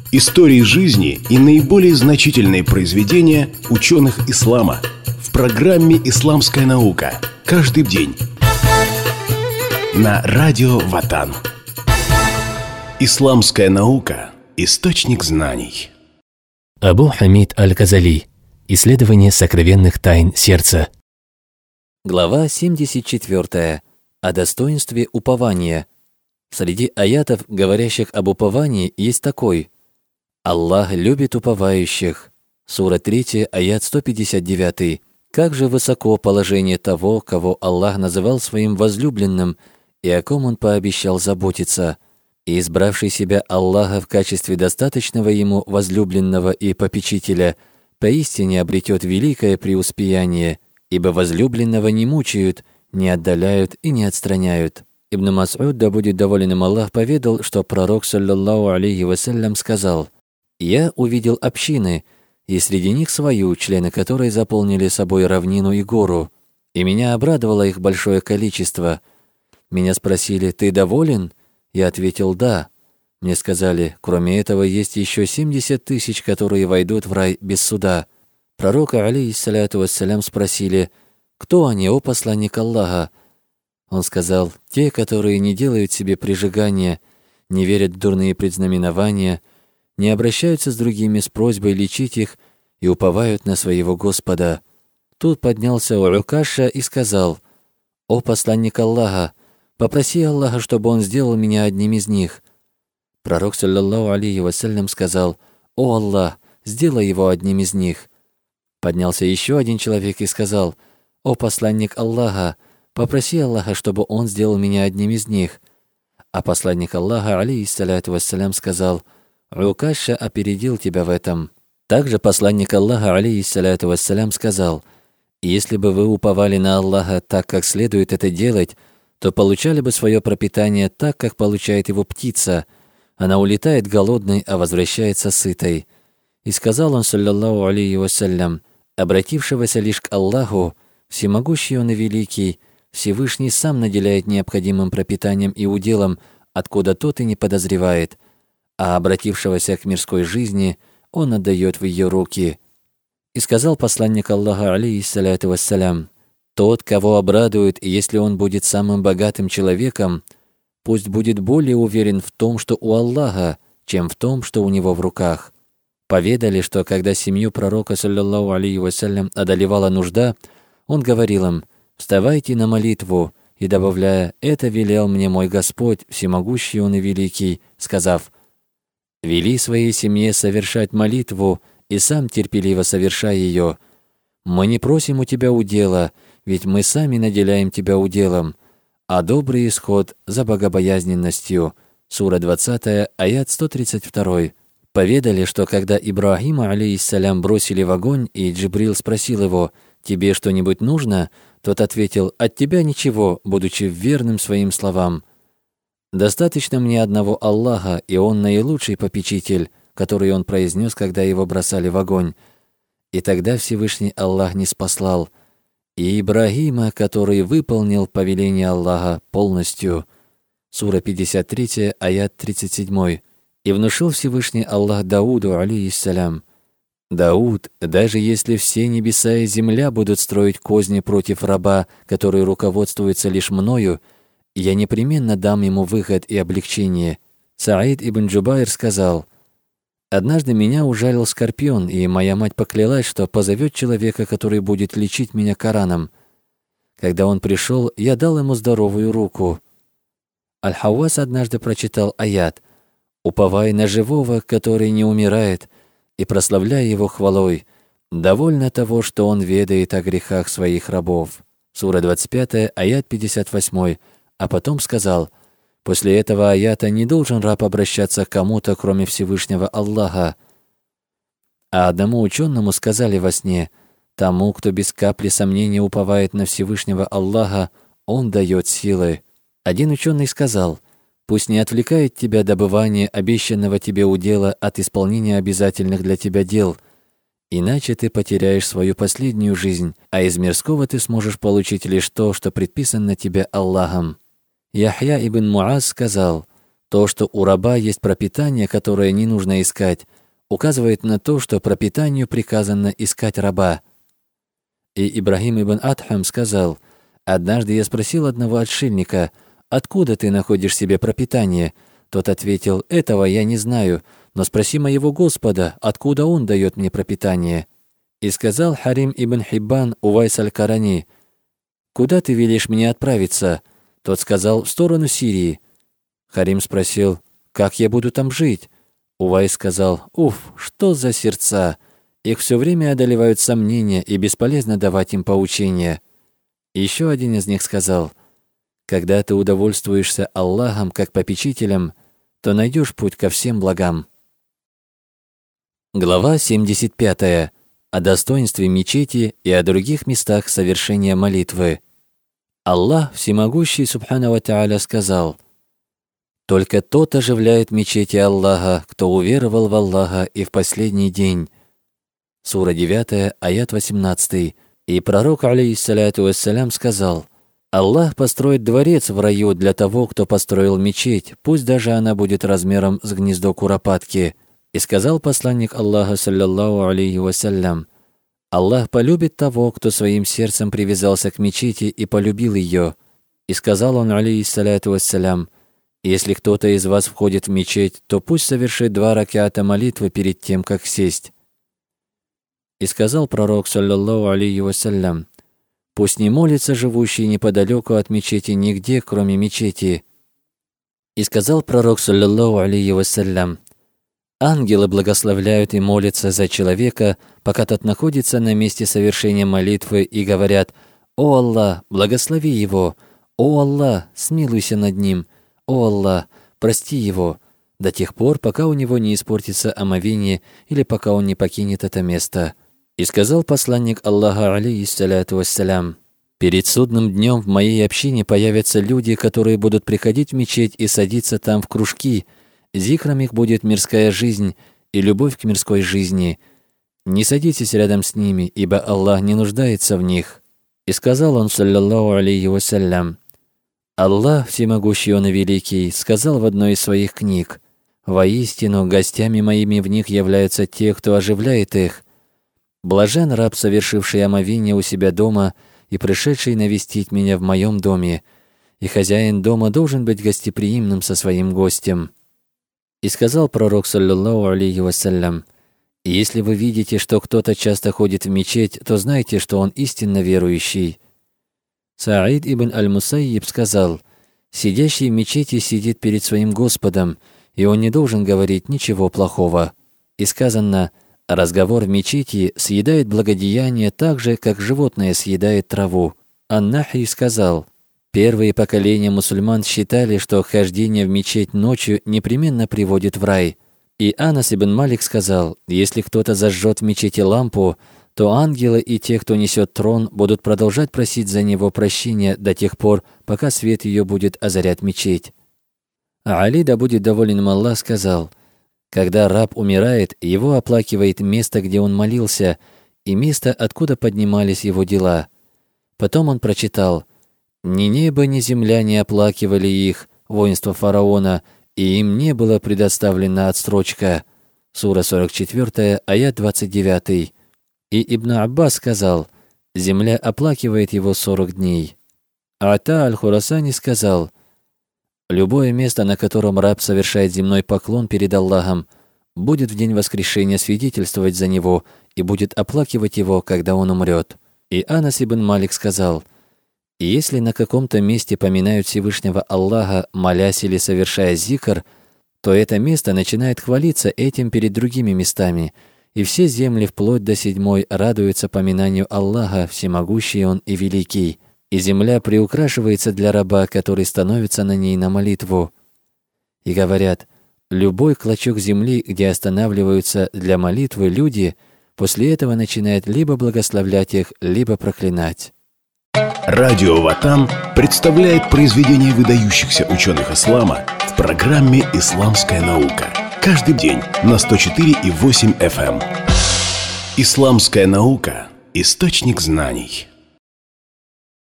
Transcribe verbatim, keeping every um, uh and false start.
Истории жизни и наиболее значительные произведения ученых ислама в программе «Исламская наука». Каждый день на радио Ватан. Исламская наука – источник знаний. Абу Хамид Аль-Газали. Исследование сокровенных тайн сердца. Глава семьдесят четвёртая. О достоинстве упования. Среди аятов, говорящих об уповании, есть такой: «Аллах любит уповающих». Сура третья, аят сто пятьдесят девять. Как же высоко положение того, кого Аллах называл своим возлюбленным и о ком Он пообещал заботиться. И избравший себя Аллаха в качестве достаточного ему возлюбленного и попечителя поистине обретет великое преуспеяние, ибо возлюбленного не мучают, не отдаляют и не отстраняют. Ибн Мас'уд, да будет доволен им Аллах, поведал, что пророк, саллаллаху алейхи вассалям, сказал: «Я увидел общины, и среди них свою, члены которой заполнили собой равнину и гору, и меня обрадовало их большое количество. Меня спросили: ты доволен? Я ответил: да. Мне сказали: кроме этого есть еще семьдесят тысяч, которые войдут в рай без суда». Пророка, алейхиссаляту вассалям, спросили: кто они, о посланник Аллаха? Он сказал: те, которые не делают себе прижигания, не верят в дурные предзнаменования, не обращаются с другими с просьбой лечить их и уповают на своего Господа. Тут поднялся Урукаша и сказал: «О посланник Аллаха, попроси Аллаха, чтобы он сделал меня одним из них». Пророк, саллаллаху алейхи вассалям, сказал: «О Аллах, сделай его одним из них». Поднялся еще один человек и сказал: «О посланник Аллаха, попроси Аллаха, чтобы он сделал меня одним из них». А посланник Аллаха, алейхиссаляту вассалям, сказал: «Урукаша опередил тебя в этом». Также посланник Аллаха, алейхиссаляту вассалям, сказал: «Если бы вы уповали на Аллаха так, как следует это делать, то получали бы свое пропитание так, как получает его птица. Она улетает голодной, а возвращается сытой». И сказал он, саллаллаху алейхи вассалям: «Обратившегося лишь к Аллаху, всемогущий Он и великий, Всевышний сам наделяет необходимым пропитанием и уделом, откуда тот и не подозревает, а обратившегося к мирской жизни Он отдает в ее руки». И сказал посланник Аллаха, алейхиссаляту вассалям: «Тот, кого обрадует, если он будет самым богатым человеком, пусть будет более уверен в том, что у Аллаха, чем в том, что у него в руках». Поведали, что когда семью пророка, саллаллаху алейхи вассалям, одолевала нужда, он говорил им: «Вставайте на молитву», и добавляя: «Это велел мне мой Господь, всемогущий Он и великий», сказав: «Вели своей семье совершать молитву, и сам терпеливо совершай ее. Мы не просим у тебя удела, ведь мы сами наделяем тебя уделом, а добрый исход за богобоязненностью». Сура двадцатая, аят сто тридцать два. Поведали, что когда Ибрагима, алейхиссалям, бросили в огонь, и Джибрил спросил его: «Тебе что-нибудь нужно?», тот ответил: «От тебя ничего», будучи верным своим словам. «Достаточно мне одного Аллаха, и Он наилучший попечитель», который он произнес, когда его бросали в огонь. И тогда Всевышний Аллах ниспослал и Ибрагима, который выполнил повеление Аллаха полностью. Сура пятьдесят три, аят тридцать семь. И внушил Всевышний Аллах Дауду, алейхиссалям: «Дауд, даже если все небеса и земля будут строить козни против раба, который руководствуется лишь мною, я непременно дам ему выход и облегчение». Саид ибн Джубайр сказал: «Однажды меня ужалил скорпион, и моя мать поклялась, что позовет человека, который будет лечить меня Кораном. Когда он пришел, я дал ему здоровую руку». Аль-Хаввас однажды прочитал аят: «Уповай на живого, который не умирает, и прославляй его хвалой, довольно того, что он ведает о грехах своих рабов». Сура двадцать пять, аят пятьдесят восемь. А потом сказал: «После этого аята не должен раб обращаться к кому-то, кроме Всевышнего Аллаха». А одному ученому сказали во сне: «Тому, кто без капли сомнения уповает на Всевышнего Аллаха, Он дает силы». Один ученый сказал: «Пусть не отвлекает тебя добывание обещанного тебе удела от исполнения обязательных для тебя дел, иначе ты потеряешь свою последнюю жизнь, а из мирского ты сможешь получить лишь то, что предписано тебе Аллахом». Яхья ибн Муаз сказал: То, что у раба есть пропитание, которое не нужно искать, указывает на то, что пропитанию приказано искать раба. И Ибрагим ибн Адхам сказал: «Однажды я спросил одного отшельника: откуда ты находишь себе пропитание?» Тот ответил: «Этого я не знаю, но спроси моего Господа, откуда Он дает мне пропитание». И сказал Харим ибн Хиббан Увайс аль-Карани: «Куда ты велишь мне отправиться?» Тот сказал: «В сторону Сирии». Харим спросил: «Как я буду там жить?» Увайс сказал: «Уф, что за сердца! Их все время одолевают сомнения, и бесполезно давать им поучения». Еще один из них сказал: «Когда ты удовольствуешься Аллахом как попечителем, то найдешь путь ко всем благам». Глава семьдесят пятая. О достоинстве мечети и о других местах совершения молитвы. Аллах Всемогущий Субхану ва Тааля сказал: «Только тот оживляет мечети Аллаха, кто уверовал в Аллаха и в последний день». Сура девятая, аят восемнадцатый. И пророк, алейхиссаляту вассалям, сказал: «Аллах построит дворец в раю для того, кто построил мечеть, пусть даже она будет размером с гнездо куропатки». И сказал посланник Аллаха, саллаллаху алейхи вассалям: «Аллах полюбит того, кто своим сердцем привязался к мечети и полюбил ее». И сказал он, алейхиссаляту вассалям: «Если кто-то из вас входит в мечеть, то пусть совершит два раката молитвы перед тем, как сесть». И сказал пророк, саллаллаху алейхи вассалям: «Пусть не молится живущий неподалеку от мечети нигде, кроме мечети». И сказал пророк, саллаллаху алейхи вассалям: «Ангелы благословляют и молятся за человека, пока тот находится на месте совершения молитвы, и говорят: „О Аллах, благослови его! О Аллах, смилуйся над ним! О Аллах, прости его!“ до тех пор, пока у него не испортится омовение или пока он не покинет это место». И сказал посланник Аллаха, алейхиссаляту вассалям: «Перед судным днем в моей общине появятся люди, которые будут приходить в мечеть и садиться там в кружки. Зикром их будет мирская жизнь и любовь к мирской жизни. Не садитесь рядом с ними, ибо Аллах не нуждается в них». И сказал он, саллаллаху алейхи вассалям: «Аллах, всемогущий Он и великий, сказал в одной из своих книг: воистину, гостями моими в них являются те, кто оживляет их. Блажен раб, совершивший омовение у себя дома и пришедший навестить меня в моем доме, и хозяин дома должен быть гостеприимным со своим гостем». И сказал пророк, саллаллаху алейхи вассалям: «Если вы видите, что кто-то часто ходит в мечеть, то знайте, что он истинно верующий». Саид ибн аль-Мусайиб сказал: «Сидящий в мечети сидит перед своим Господом, и он не должен говорить ничего плохого». И сказано: «Разговор в мечети съедает благодеяние так же, как животное съедает траву». Ан-Нахи сказал: «Первые поколения мусульман считали, что хождение в мечеть ночью непременно приводит в рай». И Анас ибн Малик сказал: «Если кто-то зажжет в мечети лампу, то ангелы и те, кто несет трон, будут продолжать просить за него прощения до тех пор, пока свет ее будет озарять мечеть». А Али, да будет доволен им Аллах, сказал: «Когда раб умирает, его оплакивает место, где он молился, и место, откуда поднимались его дела». Потом он прочитал: «Ни небо, ни земля не оплакивали их, воинство фараона, и им не было предоставлена отсрочка». Сура сорок четвёртая, аят двадцать девятый. И Ибн Аббас сказал: «Земля оплакивает его сорок дней». Ата аль-Хурасани сказал: «Любое место, на котором раб совершает земной поклон перед Аллахом, будет в день воскрешения свидетельствовать за него и будет оплакивать его, когда он умрет». И Анас ибн Малик сказал: «Если на каком-то месте поминают Всевышнего Аллаха, молясь или совершая зикр, то это место начинает хвалиться этим перед другими местами, и все земли вплоть до седьмой радуются поминанию Аллаха, всемогущий Он и великий, и земля приукрашивается для раба, который становится на ней на молитву». И говорят: любой клочок земли, где останавливаются для молитвы люди, после этого начинает либо благословлять их, либо проклинать. Радио Ватан представляет произведения выдающихся ученых ислама в программе «Исламская наука». Каждый день на сто четыре и восемь эф эм. Исламская наука – источник знаний.